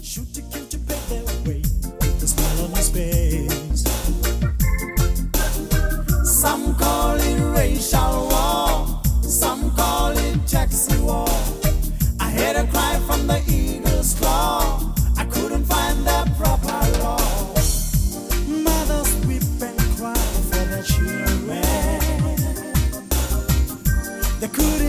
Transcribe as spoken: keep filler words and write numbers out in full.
Shoot to kill to pay their way with a smile on his face. Some call it racial war, some call it taxi war. I heard a cry from the eagle's claw. I couldn't find the proper law. Mothers weep and cry for their children. They couldn't